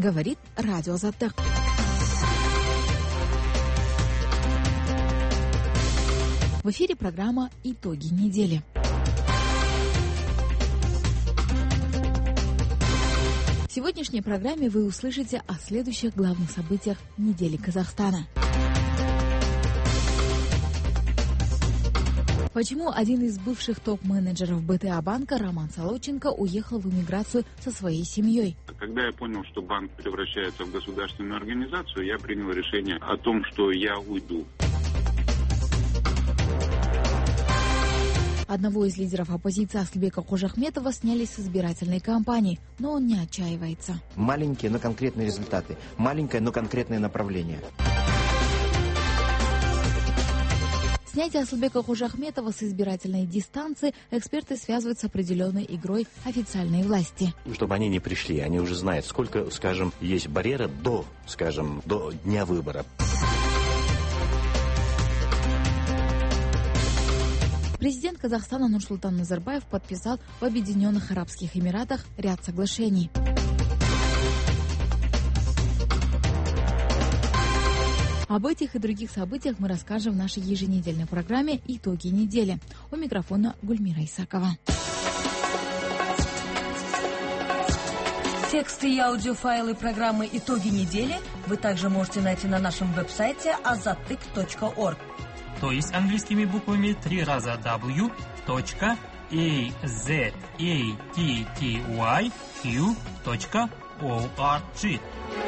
говорит Радио Азаттык. В эфире программа «Итоги недели». В сегодняшней программе вы услышите о следующих главных событиях недели Казахстана. Почему один из бывших топ-менеджеров БТА банка Роман Солодченко уехал в эмиграцию со своей семьей? Когда я понял, что банк превращается в государственную организацию, я принял решение о том, что я уйду. Одного из лидеров оппозиции Аслбека Кожахметова сняли с избирательной кампании, но он не отчаивается. Маленькие, но конкретные результаты. Маленькое, но конкретное направление. Снятие Аслбека Кожахметова с избирательной дистанции эксперты связывают с определенной игрой официальной власти. Чтобы они не пришли, они уже знают, сколько, скажем, есть барьера до дня выбора. Президент Казахстана Нурсултан Назарбаев подписал в Объединенных Арабских Эмиратах ряд соглашений. Об этих и других событиях мы расскажем в нашей еженедельной программе «Итоги недели». У микрофона Гульмира Исакова. Тексты и аудиофайлы программы «Итоги недели» вы также можете найти на нашем веб-сайте azattyk.org. То есть английскими буквами 3 раза w.azattyq.org.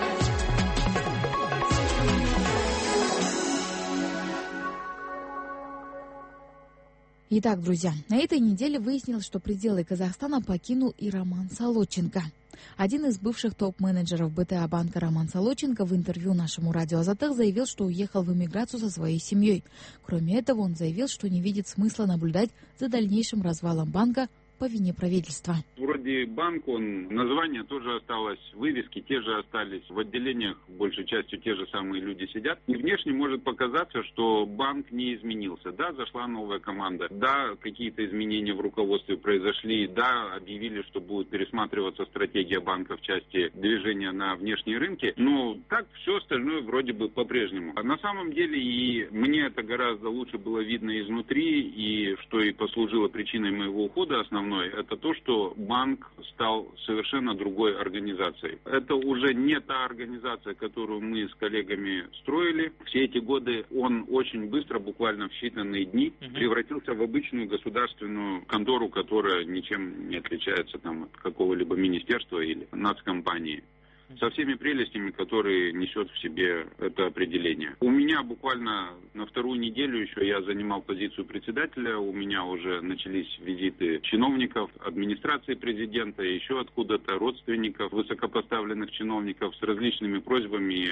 Итак, друзья, на этой неделе выяснилось, что пределы Казахстана покинул и Роман Солодченко. Один из бывших топ-менеджеров БТА банка Роман Солодченко в интервью нашему Радио Азаттык заявил, что уехал в эмиграцию со своей семьей. Кроме этого, он заявил, что не видит смысла наблюдать за дальнейшим развалом банка по вине правительства. Вроде банк, название тоже осталось, вывески те же остались, в отделениях большей частью те же самые люди сидят. И внешне может показаться, что банк не изменился. Да, зашла новая команда, да, какие-то изменения в руководстве произошли, да, объявили, что будет пересматриваться стратегия банка в части движения на внешние рынки, но так все остальное вроде бы по-прежнему. А на самом деле и мне это гораздо лучше было видно изнутри, и что и послужило причиной моего ухода основной, это то, что банк стал совершенно другой организацией. Это уже не та организация, которую мы с коллегами строили. Все эти годы он очень быстро, буквально в считанные дни, превратился в обычную государственную контору, которая ничем не отличается от какого-либо министерства или нацкомпании. Со всеми прелестями, которые несет в себе это определение. У меня буквально на вторую неделю еще я занимал позицию председателя, у меня уже начались визиты чиновников, администрации президента, еще откуда-то родственников, высокопоставленных чиновников с различными просьбами,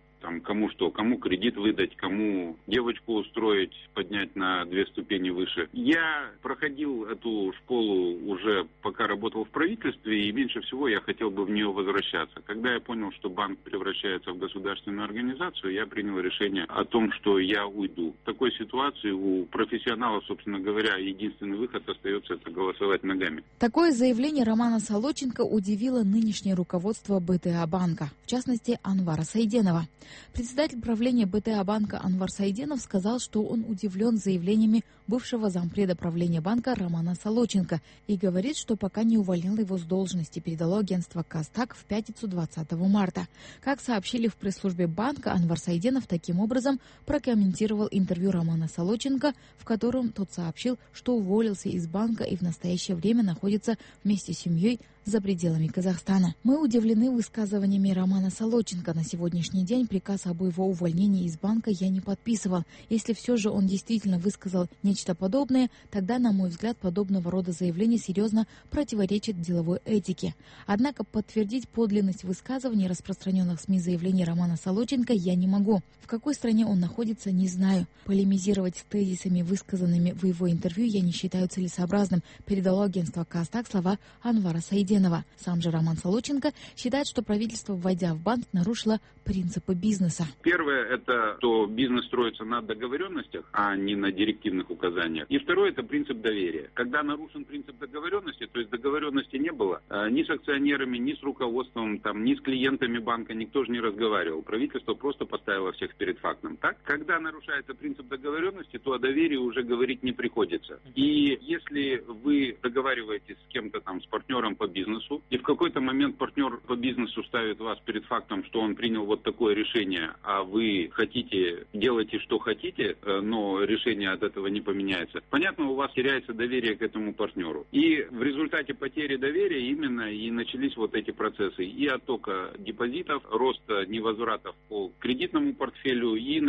кому что, кому кредит выдать, кому девочку устроить, поднять на 2 ступени выше. Я проходил эту школу уже пока работал в правительстве, и меньше всего я хотел бы в нее возвращаться. Когда я понял, что банк превращается в государственную организацию, я принял решение о том, что я уйду. В такой ситуации у профессионалов, собственно говоря, единственный выход остается — это голосовать ногами. Такое заявление Романа Солодченко удивило нынешнее руководство БТА банка, в частности Анвара Сайденова. Председатель правления БТА банка Анвар Сайденов сказал, что он удивлен заявлениями бывшего зампреда правления банка Романа Солодченко и говорит, что пока не увольнил его с должности, передало агентство Казтак в пятницу 20 марта. Как сообщили в пресс-службе банка, Анвар Сайденов таким образом прокомментировал интервью Романа Солодченко, в котором тот сообщил, что уволился из банка и в настоящее время находится вместе с семьей за пределами Казахстана. Мы удивлены высказываниями Романа Солодченко. На сегодняшний день приказ об его увольнении из банка я не подписывал. Если все же он действительно высказал нечто подобное, тогда, на мой взгляд, подобного рода заявление серьезно противоречит деловой этике. Однако подтвердить подлинность высказываний, распространенных в СМИ заявлений Романа Солодченко, я не могу. В какой стране он находится, не знаю. Полемизировать с тезисами, высказанными в его интервью, я не считаю целесообразным, передало агентство Казтак слова Анвара Сайденова. Сайденова. Сам же Роман Солоченко считает, что правительство, вводя в банк, нарушило принципы бизнеса. Первое – это что бизнес строится на договоренностях, а не на директивных указаниях. И второе – это принцип доверия. Когда нарушен принцип договоренности, то есть договоренности не было, ни с акционерами, ни с руководством, ни с клиентами банка никто же не разговаривал. Правительство просто поставило всех перед фактом. Так? Когда нарушается принцип договоренности, то о доверии уже говорить не приходится. И если вы договариваетесь с кем-то с партнером по бизнесу, и в какой-то момент партнер по бизнесу ставит вас перед фактом, что он принял вот такое решение, а вы делайте, что хотите, но решение от этого не поменяется, понятно, у вас теряется доверие к этому партнеру. И в результате потери доверия именно и начались вот эти процессы и оттока депозитов, роста невозвратов по кредитному портфелю, и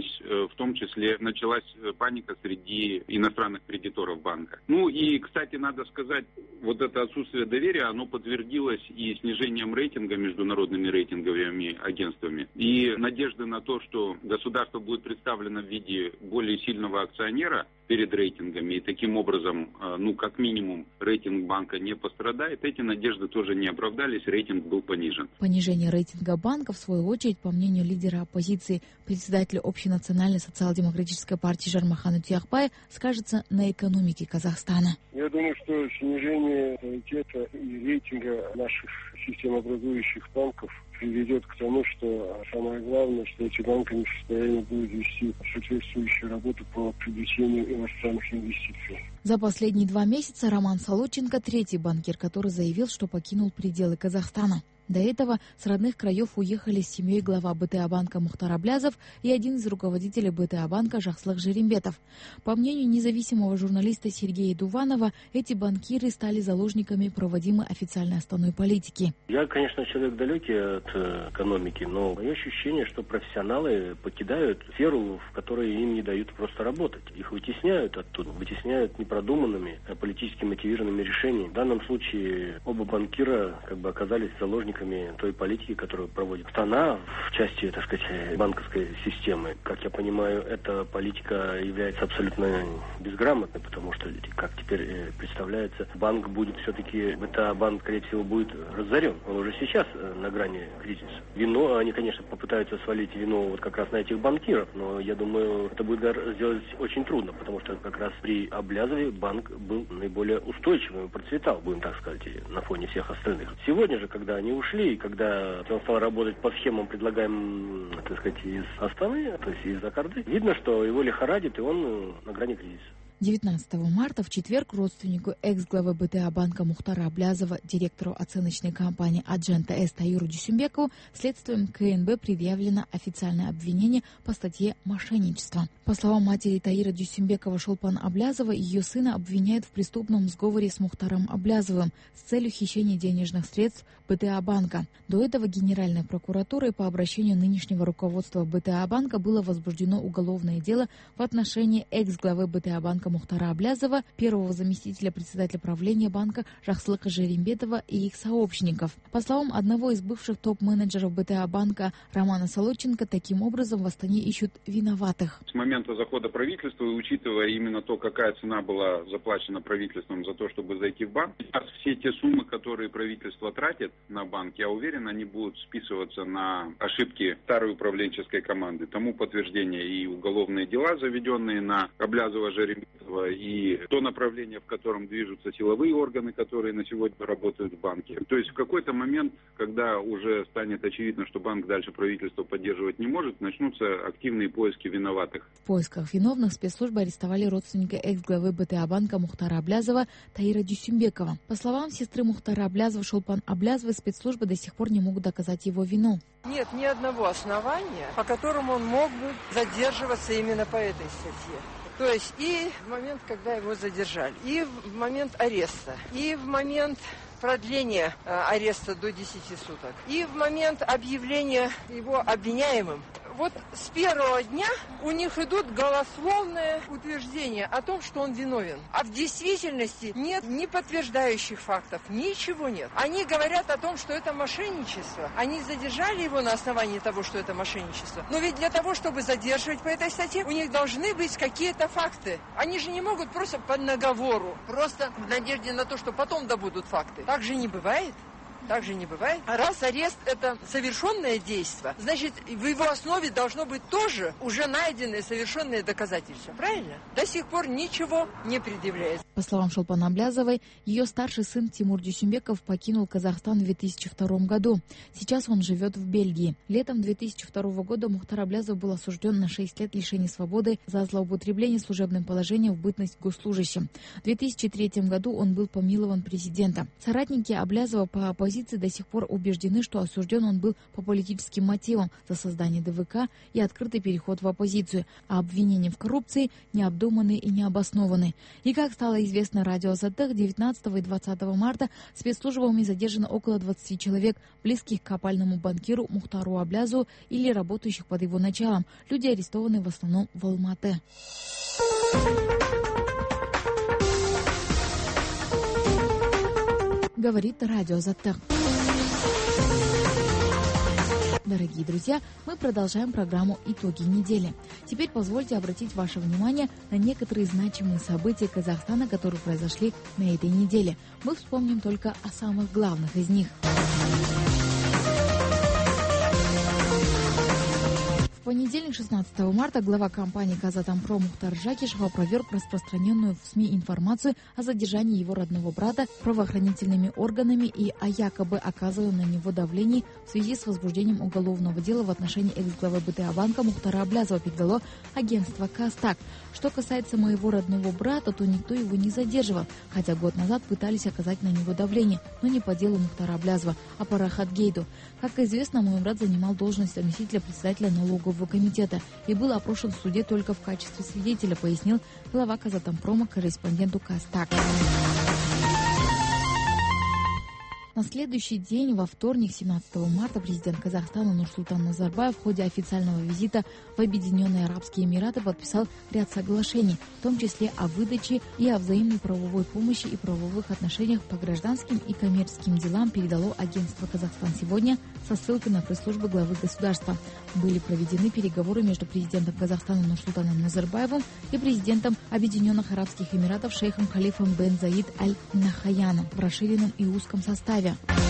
в том числе началась паника среди иностранных кредиторов банка. И, кстати, надо сказать, вот это отсутствие доверия, оно подтвердилось и снижением рейтинга международными рейтинговыми агентствами. И надежды на то, что государство будет представлено в виде более сильного акционера перед рейтингами, и таким образом, как минимум, рейтинг банка не пострадает, эти надежды тоже не оправдались, рейтинг был понижен. Понижение рейтинга банка, в свою очередь, по мнению лидера оппозиции, председателя Общенациональной социал-демократической партии Жармахана Тюяхбая, скажется на экономике Казахстана. Я думаю, что снижение паритета и рейтинга наших системообразующих банков приведет к тому, что самое главное, что эти банки не в состоянии будут вести соответствующую работу по привлечению иностранных инвестиций. За последние 2 месяца Роман Солоченко – третий банкир, который заявил, что покинул пределы Казахстана. До этого с родных краев уехали с семьей глава БТА-банка Мухтар Аблязов и один из руководителей БТА-банка Жахслык Жеримбетов. По мнению независимого журналиста Сергея Дуванова, эти банкиры стали заложниками проводимой официальной отставной политики. Я, конечно, человек далекий от экономики, но мое ощущение, что профессионалы покидают сферу, в которой им не дают просто работать. Их вытесняют оттуда, вытесняют непродуманными, политически мотивированными решениями. В данном случае оба банкира оказались заложниками той политики, которую проводит страна в части, банковской системы. Как я понимаю, эта политика является абсолютно безграмотной, потому что, как теперь представляется, банк будет все-таки, банк, скорее всего, будет разорен. Он уже сейчас на грани кризиса. Они, конечно, попытаются свалить вину как раз на этих банкиров, но я думаю, это будет сделать очень трудно, потому что как раз при Аблязове банк был наиболее устойчивым и процветал, будем так сказать, на фоне всех остальных. Сегодня же, когда они ушли, и когда он стал работать по схемам, предлагаемым, из Астаны, то есть из Акарды, видно, что его лихорадит, и он на грани кризиса. 19 марта в четверг родственнику экс-главы БТА-банка Мухтара Аблязова, директору оценочной компании «Аджента С» Таиру Дюсюмбекову, следствием КНБ предъявлено официальное обвинение по статье «Мошенничество». По словам матери Таира Дюсюмбекова Шолпан Аблязова, ее сына обвиняют в преступном сговоре с Мухтаром Аблязовым с целью хищения денежных средств БТА-банка. До этого Генеральной прокуратурой по обращению нынешнего руководства БТА-банка было возбуждено уголовное дело в отношении экс-главы БТА-банка Мухтара Аблязова, первого заместителя председателя правления банка Жахслыка Жеримбетова и их сообщников. По словам одного из бывших топ-менеджеров БТА-банка Романа Солоченко, таким образом в Астане ищут виноватых. С момента захода правительства, и учитывая именно то, какая цена была заплачена правительством за то, чтобы зайти в банк, все те суммы, которые правительство тратит на банк, я уверен, они будут списываться на ошибки старой управленческой команды. Тому подтверждение и уголовные дела, заведенные на Аблязова, Жеримбетова, и то направление, в котором движутся силовые органы, которые на сегодня работают в банке. То есть в какой-то момент, когда уже станет очевидно, что банк дальше правительство поддерживать не может, начнутся активные поиски виноватых. В поисках виновных спецслужбы арестовали родственника экс-главы БТА-банка Мухтара Аблязова Таира Дюсюмбекова. По словам сестры Мухтара Аблязова Шолпан Аблязовой, спецслужбы до сих пор не могут доказать его вину. Нет ни одного основания, по которому он мог бы задерживаться именно по этой статье. То есть и в момент, когда его задержали, и в момент ареста, и в момент продления ареста до 10 суток, и в момент объявления его обвиняемым, вот с первого дня у них идут голословные утверждения о том, что он виновен. А в действительности нет ни подтверждающих фактов, ничего нет. Они говорят о том, что это мошенничество. Они задержали его на основании того, что это мошенничество. Но ведь для того, чтобы задерживать по этой статье, у них должны быть какие-то факты. Они же не могут просто по наговору, просто в надежде на то, что потом добудут факты. Так же не бывает. Так же не бывает. А раз арест – это совершенное действие, значит, в его основе должно быть тоже уже найденные совершенные доказательства. Правильно? До сих пор ничего не предъявляется. По словам Шолпан Аблязовой, ее старший сын Тимур Дюсюмбеков покинул Казахстан в 2002 году. Сейчас он живет в Бельгии. Летом 2002 года Мухтар Аблязов был осужден на 6 лет лишения свободы за злоупотребление служебным положением в бытность госслужащим. В 2003 году он был помилован президентом. Соратники Аблязова по оппозиции до сих пор убеждены, что осужден он был по политическим мотивам за создание ДВК и открытый переход в оппозицию, а обвинения в коррупции необдуманные и необоснованные. И как стало известно радио Азаттык, 19 и 20 марта спецслужбами задержано около 20 человек, близких к опальному банкиру Мухтару Аблязову или работающих под его началом. Люди арестованы в основном в Алматы. Говорит радио Азаттык. Дорогие друзья, мы продолжаем программу «Итоги недели». Теперь позвольте обратить ваше внимание на некоторые значимые события Казахстана, которые произошли на этой неделе. Мы вспомним только о самых главных из них. В понедельник, 16 марта, глава компании «Казатомпром» Мухтар Жакишев опроверг распространенную в СМИ информацию о задержании его родного брата правоохранительными органами и о якобы оказываемом на него давлении в связи с возбуждением уголовного дела в отношении экс-главы БТА банка Мухтара Аблязова, передало агентство «Кастак». Что касается моего родного брата, то никто его не задерживал, хотя год назад пытались оказать на него давление, но не по делу Мухтара Аблязова, а по Рахат-Гейту. Как известно, мой брат занимал должность заместителя председателя налогового комитета и был опрошен в суде только в качестве свидетеля, пояснил глава Казатомпрома корреспонденту Кастак. На следующий день, во вторник, 17 марта, президент Казахстана Нурсултан Назарбаев в ходе официального визита в Объединенные Арабские Эмираты подписал ряд соглашений, в том числе о выдаче и о взаимной правовой помощи и правовых отношениях по гражданским и коммерческим делам, передало агентство «Казахстан сегодня» со ссылкой на пресс-службу главы государства. Были проведены переговоры между президентом Казахстана Нурсултаном Назарбаевым и президентом Объединенных Арабских Эмиратов шейхом Халифом бен Заид аль-Нахаяном в расширенном и узком составе.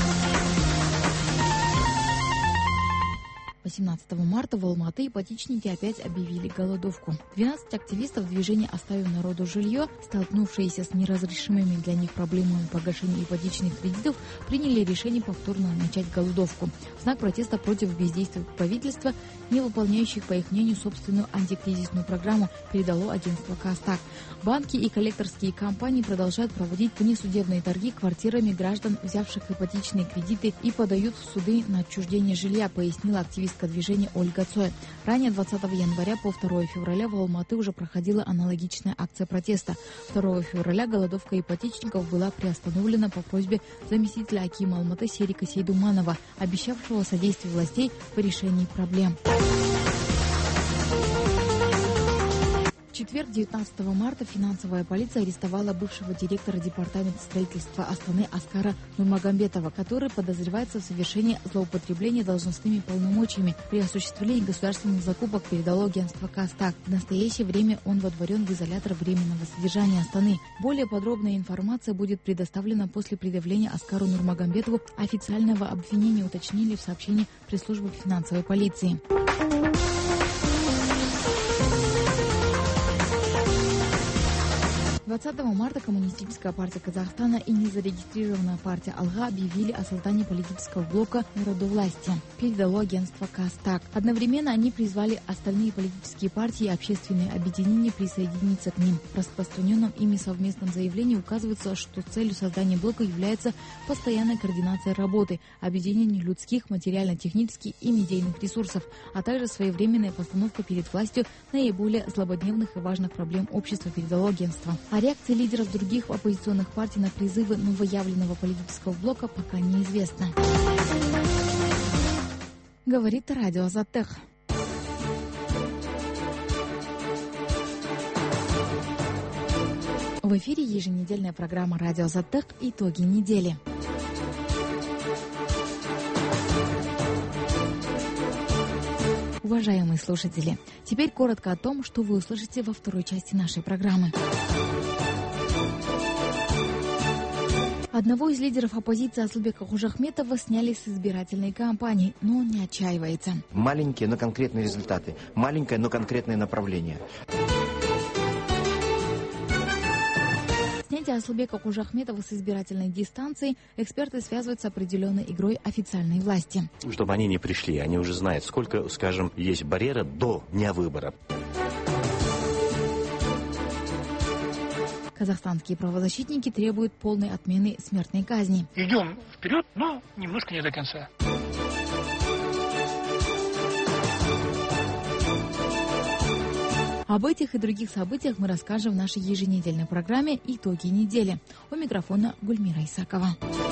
18 марта в Алматы ипотечники опять объявили голодовку. 12 активистов движения «Оставим народу жилье», столкнувшиеся с неразрешимыми для них проблемами погашения ипотечных кредитов, приняли решение повторно начать голодовку в знак протеста против бездействия правительства, не выполняющих, по их мнению, собственную антикризисную программу, передало агентство Кастак. Банки и коллекторские компании продолжают проводить внесудебные торги квартирами граждан, взявших ипотечные кредиты, и подают в суды на отчуждение жилья, пояснила активистка движения Ольга Цой. Ранее 20 января по 2 февраля в Алматы уже проходила аналогичная акция протеста. 2 февраля голодовка ипотечников была приостановлена по просьбе заместителя акима Алматы Серика Сейдуманова, обещавшего содействие властей в решении проблем. В четверг, 19 марта, финансовая полиция арестовала бывшего директора департамента строительства Астаны Аскара Нурмагомбетова, который подозревается в совершении злоупотребления должностными полномочиями при осуществлении государственных закупок, передало агентство Кастак. В настоящее время он водворен в изолятор временного содержания Астаны. Более подробная информация будет предоставлена после предъявления Аскару Нурмагомбетову официального обвинения, уточнили в сообщении пресс-службы финансовой полиции. 20 марта Коммунистическая партия Казахстана и незарегистрированная партия «Алга» объявили о создании политического блока народовластия, передало агентство Кастак. Одновременно они призвали остальные политические партии и общественные объединения присоединиться к ним. В распространенном ими совместном заявлении указывается, что целью создания блока является постоянная координация работы, объединение людских, материально-технических и медийных ресурсов, а также своевременная постановка перед властью наиболее злободневных и важных проблем общества, передало агентство. О реакции лидеров других оппозиционных партий на призывы новоявленного политического блока пока неизвестно. Говорит радио Азаттык. В эфире еженедельная программа «Радио Азаттык. Итоги недели». Уважаемые слушатели, теперь коротко о том, что вы услышите во второй части нашей программы. Одного из лидеров оппозиции Асылбека Кожахметова сняли с избирательной кампании, но он не отчаивается. Маленькие, но конкретные результаты. Маленькое, но конкретное направление. Снятие Асылбека Кожахметова с избирательной дистанции эксперты связывают с определенной игрой официальной власти. Чтобы они не пришли, они уже знают, сколько, скажем, есть барьера до дня выбора. Казахстанские правозащитники требуют полной отмены смертной казни. Идем вперед, но немножко не до конца. Об этих и других событиях мы расскажем в нашей еженедельной программе «Итоги недели». У микрофона Гульмира Исакова.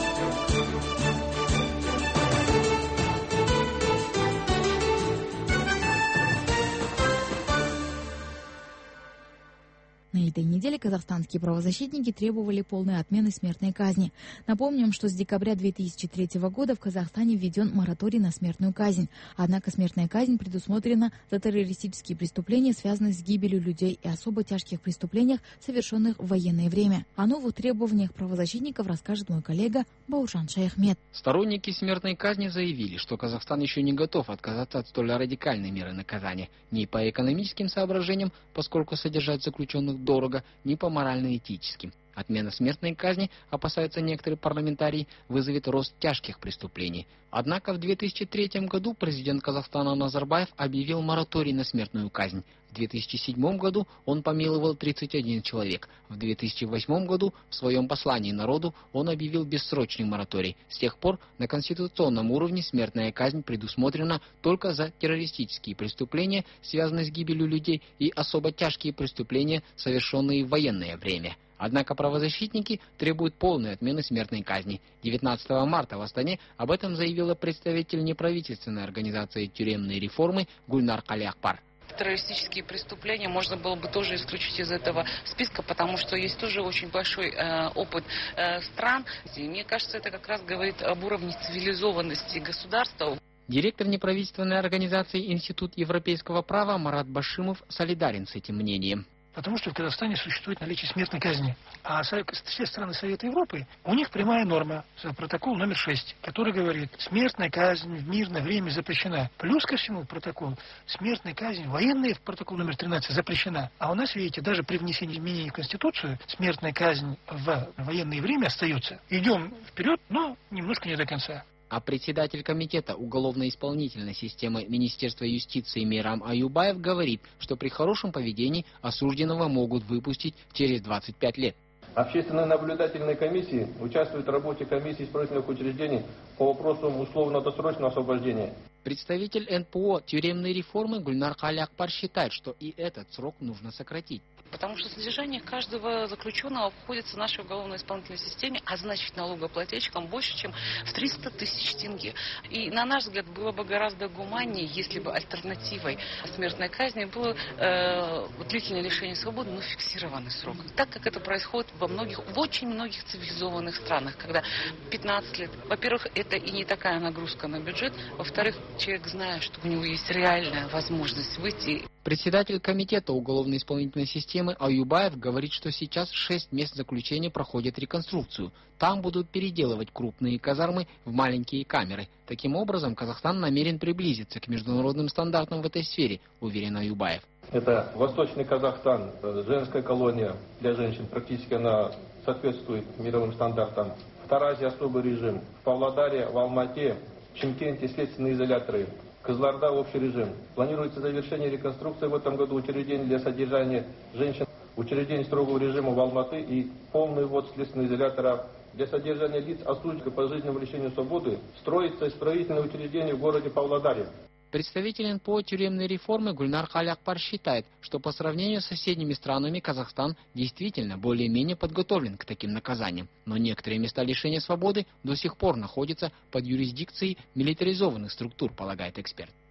На этой неделе казахстанские правозащитники требовали полной отмены смертной казни. Напомним, что с декабря 2003 года в Казахстане введен мораторий на смертную казнь. Однако смертная казнь предусмотрена за террористические преступления, связанные с гибелью людей, и особо тяжких преступлениях, совершенных в военное время. О новых требованиях правозащитников расскажет мой коллега Баушан Шаяхмет. Сторонники смертной казни заявили, что Казахстан еще не готов отказаться от столь радикальной меры наказания. Ни по экономическим соображениям, поскольку содержать заключенных дорого, ни по морально-этическим. Отмена смертной казни, опасаются некоторые парламентарии, вызовет рост тяжких преступлений. Однако в 2003 году президент Казахстана Назарбаев объявил мораторий на смертную казнь. В 2007 году он помиловал 31 человек. В 2008 году в своем послании народу он объявил бессрочный мораторий. С тех пор на конституционном уровне смертная казнь предусмотрена только за террористические преступления, связанные с гибелью людей, и особо тяжкие преступления, совершенные в военное время. Однако правозащитники требуют полной отмены смертной казни. 19 марта в Астане об этом заявила представитель неправительственной организации тюремной реформы Гульнар Калиакпар. Террористические преступления можно было бы тоже исключить из этого списка, потому что есть тоже очень большой опыт стран. И мне кажется, это как раз говорит об уровне цивилизованности государства. Директор неправительственной организации Институт европейского права Марат Башимов солидарен с этим мнением. Потому что в Казахстане существует наличие смертной казни. А все страны Совета Европы, у них прямая норма, протокол номер 6, который говорит, смертная казнь в мирное время запрещена. Плюс ко всему протокол, смертная казнь военная в протокол номер 13 запрещена. А у нас, видите, даже при внесении изменений в Конституцию, смертная казнь в военное время остается. Идем вперед, но немножко не до конца. А председатель комитета уголовно-исполнительной системы Министерства юстиции Мейрам Аюбаев говорит, что при хорошем поведении осужденного могут выпустить через 25 лет. Общественные наблюдательные комиссии участвуют в работе комиссии исправительных учреждений по вопросам условно-досрочного освобождения. Представитель НПО тюремной реформы Гульнар Калиакпар считает, что и этот срок нужно сократить. Потому что содержание каждого заключенного обходится в нашей уголовно-исполнительной системе, а значит длительным больше, чем в 300 тысяч тенге. И, на наш взгляд, было бы гораздо гуманнее, если бы альтернативой смертной казни было длительное лишение свободы, но фиксированный срок. Так как это происходит в очень многих цивилизованных странах, когда 15 лет, во-первых, это и не такая нагрузка на бюджет, во-вторых, человек знает, что у него есть реальная возможность выйти. Председатель комитета уголовно-исполнительной системы Аюбаев говорит, что сейчас 6 мест заключения проходят реконструкцию. Там будут переделывать крупные казармы в маленькие камеры. Таким образом, Казахстан намерен приблизиться к международным стандартам в этой сфере, уверен Аюбаев. Это Восточный Казахстан, женская колония для женщин, практически она соответствует мировым стандартам. В Таразе особый режим, в Павлодаре, в Алмате, в Чимкенте следственные изоляторы. Кызылорда общий режим. Планируется завершение реконструкции в этом году учреждений для содержания женщин, учреждений строгого режима в Алматы и полный ввод следственного изолятора для содержания лиц, осужденных по пожизненному лишению свободы. Строится исправительное учреждение в городе Павлодаре. Представитель НПО тюремной реформы Гульнар Калиакпар считает, что по сравнению с соседними странами Казахстан действительно более-менее подготовлен к таким наказаниям. Но некоторые места лишения свободы до сих пор находятся под юрисдикцией милитаризованных структур, полагает эксперт.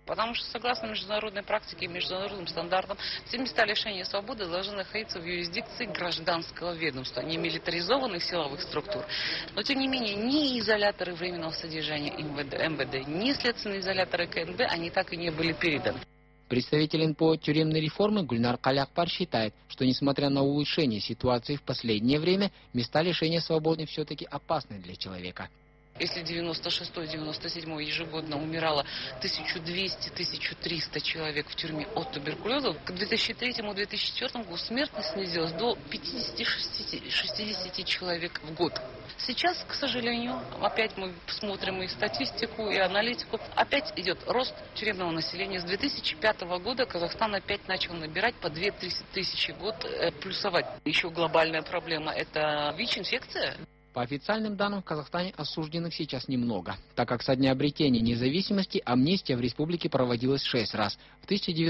Потому что, согласно международной практике и международным стандартам, все места лишения свободы должны находиться в юрисдикции гражданского ведомства, не милитаризованных силовых структур. Но, тем не менее, ни изоляторы временного содержания МВД, ни следственные изоляторы КНБ, они так и не были переданы. Представитель НПО тюремной реформы Гульнар Калякпар считает, что несмотря на улучшение ситуации в последнее время, места лишения свободы все-таки опасны для человека. Если 96-97 ежегодно умирало 1200-1300 человек в тюрьме от туберкулеза, к 2003-2004 году смертность снизилась до 50-60 человек в год. Сейчас, к сожалению, опять мы смотрим и статистику, и аналитику, опять идет рост тюремного населения. С 2005 года Казахстан опять начал набирать по 2-3 тысячи в год, плюсовать. Еще глобальная проблема – это ВИЧ-инфекция. По официальным данным, в Казахстане осужденных сейчас немного, так как со дня обретения независимости амнистия в республике проводилась 6 раз. В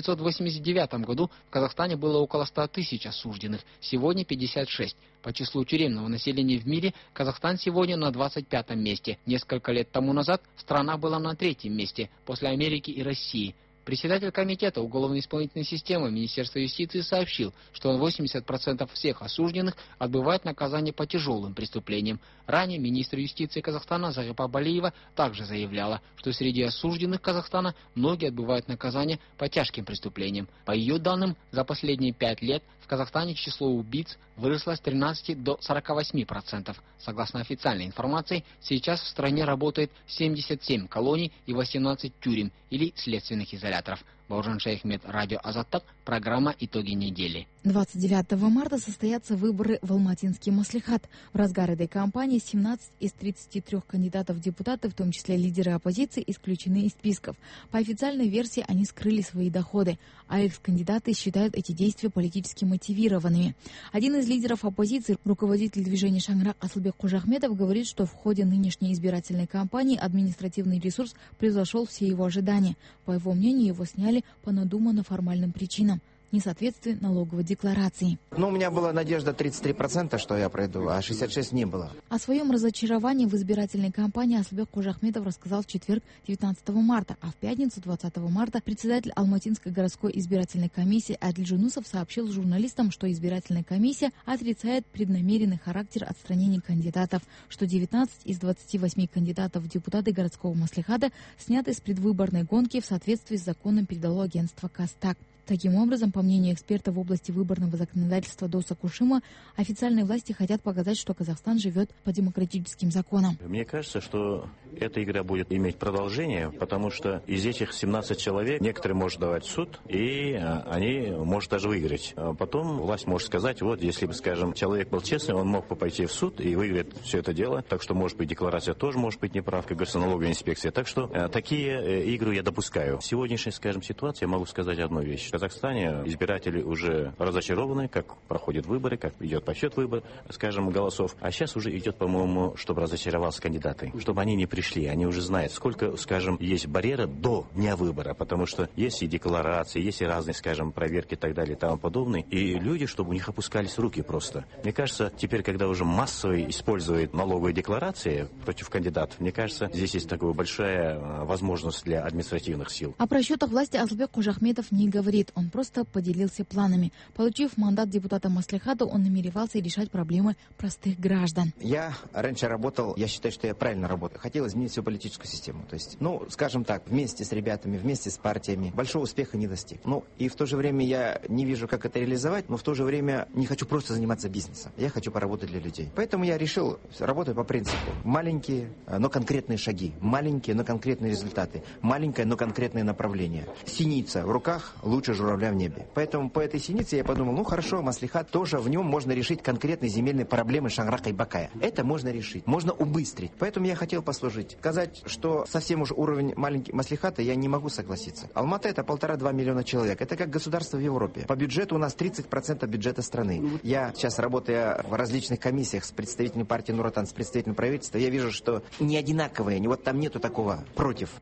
1989 году в Казахстане было около 100 тысяч осужденных, сегодня 56. По числу тюремного населения в мире Казахстан сегодня на 25-м месте. Несколько лет тому назад страна была на 3-м месте, после Америки и России. Председатель комитета уголовно-исполнительной системы Министерства юстиции сообщил, что 80% всех осужденных отбывают наказание по тяжелым преступлениям. Ранее министр юстиции Казахстана Зарипа Балиева также заявляла, что среди осужденных Казахстана многие отбывают наказание по тяжким преступлениям. По ее данным, за последние 5 лет в Казахстане число убийц выросло с 13 до 48%. Согласно официальной информации, сейчас в стране работает 77 колоний и 18 тюрем или следственных изоляторов. Бауыржан Шайхмет, радио Азаттык, программа «Итоги недели». 29 марта состоятся выборы в Алматинский маслихат. В разгар этой кампании 17 из 33 кандидатов в депутаты, в том числе лидеры оппозиции, исключены из списков. По официальной версии они скрыли свои доходы, а экс-кандидаты считают эти действия политически мотивированными. Один из лидеров оппозиции, руководитель движения Шаңырақ Асылбек Қожахметов, говорит, что в ходе нынешней избирательной кампании административный ресурс превзошел все его ожидания. По его мнению, его сняли по надуманно формальным причинам. Несоответствие налоговой декларации. У меня была надежда 33%, что я пройду, а 66% не было. О своем разочаровании в избирательной кампании Асылбек Қожахметов рассказал в четверг, 19 марта, а в пятницу, 20 марта, председатель Алматинской городской избирательной комиссии Адиль Жунусов сообщил журналистам, что избирательная комиссия отрицает преднамеренный характер отстранения кандидатов, что 19 из 28 кандидатов в депутаты городского маслихата сняты с предвыборной гонки в соответствии с законом, передало агентство Кастак. Таким образом, по мнению эксперта в области выборного законодательства Доса Кушима, официальные власти хотят показать, что Казахстан живет по демократическим законам. Мне кажется, что эта игра будет иметь продолжение, потому что из этих 17 человек некоторые может давать в суд, и они может даже выиграть. А потом власть может сказать, вот, если бы, скажем, человек был честный, он мог бы пойти в суд и выиграть все это дело. Так что, может быть, декларация тоже может быть неправ, как говорится, налоговая инспекция. Так что такие игры я допускаю. В сегодняшней, скажем, ситуации я могу сказать одну вещь. В Казахстане избиратели уже разочарованы, как проходят выборы, как идет подсчет выборов, скажем, голосов. А сейчас уже идет, по-моему, чтобы разочаровался кандидаты, чтобы они не пришли. Они уже знают, сколько, скажем, есть барьера до дня выбора, потому что есть и декларации, есть и разные, скажем, проверки и так далее и тому подобное. И люди, чтобы у них опускались руки просто. Мне кажется, теперь, когда уже массово используют налоговые декларации против кандидатов, мне кажется, здесь есть такая большая возможность для административных сил. О просчетах власти Асылбек Қожахметов не говорит. Он просто поделился планами. Получив мандат депутата маслихата, он намеревался решать проблемы простых граждан. Я раньше работал, я считаю, что я правильно работал. Хотел изменить всю политическую систему. То есть, скажем так, вместе с ребятами, вместе с партиями. Большого успеха не достиг. И в то же время я не вижу, как это реализовать, но в то же время не хочу просто заниматься бизнесом. Я хочу поработать для людей. Поэтому я решил работать по принципу. Маленькие, но конкретные шаги. Маленькие, но конкретные результаты. Маленькое, но конкретное направление. Синица в руках лучше журавля в небе. Поэтому по этой синице я подумал, хорошо, маслихат тоже, в нем можно решить конкретные земельные проблемы Шаңырака и Бакая. Это можно решить, можно убыстрить. Поэтому я хотел послужить. Сказать, что совсем уж уровень маленький маслихата, я не могу согласиться. Алматы — это 1,5-2 миллиона человек. Это как государство в Европе. По бюджету у нас 30% бюджета страны. Я сейчас, работая в различных комиссиях с представителями партии Нур-Отан, с представителями правительства, я вижу, что не одинаковые, вот там нету такого против.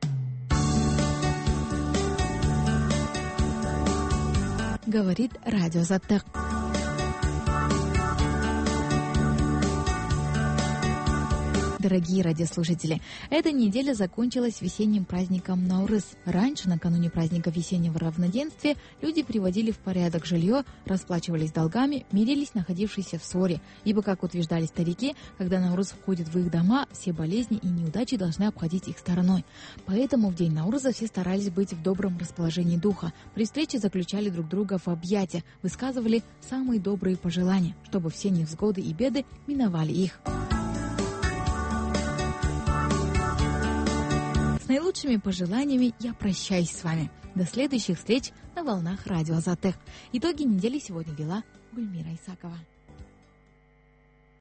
Говорит радио Азаттык. Дорогие радиослушатели, эта неделя закончилась весенним праздником Наурыз. Раньше, накануне праздника весеннего равноденствия, люди приводили в порядок жилье, расплачивались долгами, мирились находившиеся в ссоре. Ибо, как утверждали старики, когда Наурыз входит в их дома, все болезни и неудачи должны обходить их стороной. Поэтому в день Наурыза все старались быть в добром расположении духа. При встрече заключали друг друга в объятия, высказывали самые добрые пожелания, чтобы все невзгоды и беды миновали их. С наилучшими пожеланиями я прощаюсь с вами. До следующих встреч на волнах радио Азатых. Итоги недели сегодня вела Гульмира Исакова.